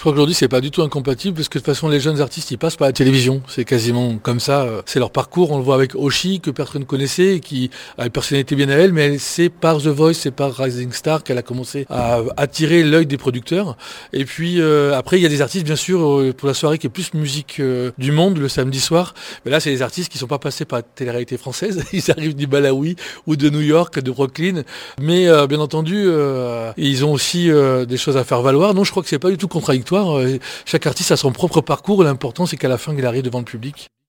crois qu'aujourd'hui c'est pas du tout incompatible parce que de toute façon les jeunes artistes ils passent par la télévision, c'est quasiment comme ça, c'est leur parcours, on le voit avec Oshi que personne connaissait et qui a une personnalité bien à elle, mais c'est par The Voice, c'est par Rising Star qu'elle a commencé à attirer l'œil des producteurs. Et puis après il y a des artistes bien sûr pour la soirée qui est plus musique du monde le samedi soir, mais là c'est des artistes qui sont pas passés par la télé-réalité française, ils arrivent du Malawi ou de New York, de Brooklyn, mais bien entendu ils ont aussi des choses à faire valoir. Non, je crois que c'est pas du tout contradictoire. Chaque artiste a son propre parcours. L'important, c'est qu'à la fin, il arrive devant le public.